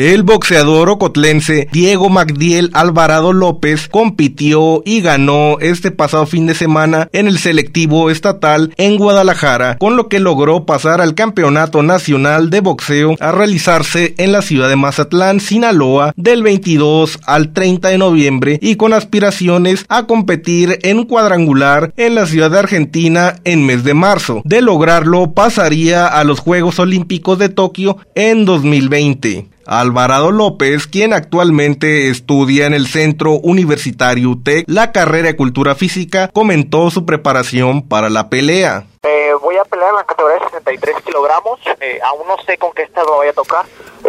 El boxeador ocotlense Diego Magdiel Alvarado López compitió y ganó este pasado fin de semana en el selectivo estatal en Guadalajara, con lo que logró pasar al Campeonato Nacional de Boxeo a realizarse en la ciudad de Mazatlán, Sinaloa, del 22 al 30 de noviembre y con aspiraciones a competir en un cuadrangular en la ciudad de Argentina en mes de marzo. De lograrlo, pasaría a los Juegos Olímpicos de Tokio en 2020. Alvarado López, quien actualmente estudia en el Centro Universitario UTEC la carrera de Cultura Física, comentó su preparación para la pelea. Voy a pelear en la categoría de 63 kilogramos, aún no sé con qué estado voy a tocar,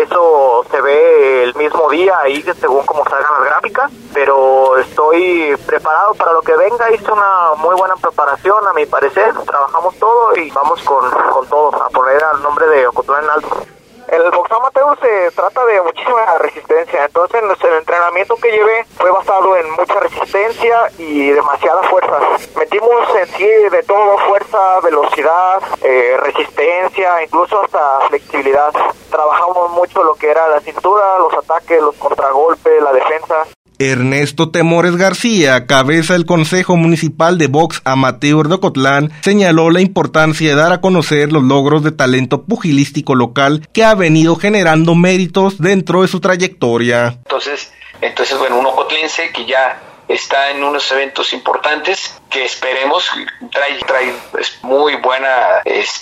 eso se ve el mismo día ahí según como salgan las gráficas, pero estoy preparado para lo que venga, hice una muy buena preparación a mi parecer, trabajamos todo y vamos con todo, a poner al nombre de Ocotlán en alto. El boxeo amateur se trata de muchísima resistencia, entonces el entrenamiento que llevé fue basado en mucha resistencia y demasiada fuerza. Metimos en sí de todo, fuerza, velocidad, resistencia, incluso hasta flexibilidad. Trabajamos mucho lo que era la cintura, los ataques, los contragolpes, la defensa. Ernesto Temores García, cabeza del Consejo Municipal de Box Amateur de Ocotlán, señaló la importancia de dar a conocer los logros de talento pugilístico local que ha venido generando méritos dentro de su trayectoria. Entonces bueno, un ocotlense que ya está en unos eventos importantes que esperemos trae muy buena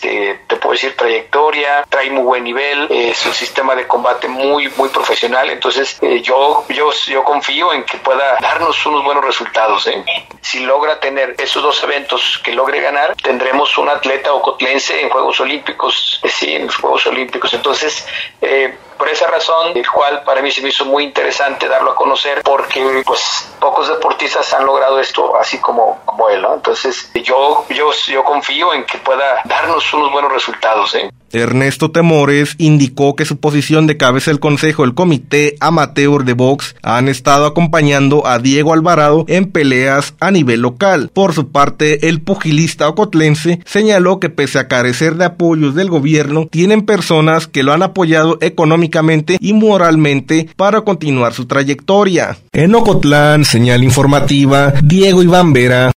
te puedo decir trayectoria, trae muy buen nivel, es un sistema de combate muy profesional, entonces yo confío en que pueda darnos unos buenos resultados. Si logra tener esos dos eventos que logre ganar, tendremos un atleta ocotlense en Juegos Olímpicos, en los Juegos Olímpicos. Entonces por esa razón, el cual para mí se me hizo muy interesante darlo a conocer, porque pues pocos deportistas han logrado esto así como él, ¿no? Entonces yo confío en que pueda darnos unos buenos resultados. Ernesto Temores indicó que su posición de cabeza del Consejo del Comité Amateur de Box han estado acompañando a Diego Alvarado en peleas a nivel local. Por su parte, el pugilista ocotlense señaló que pese a carecer de apoyos del gobierno, tienen personas que lo han apoyado económicamente y moralmente para continuar su trayectoria. En Ocotlán, señal informativa, Diego Iván Vera.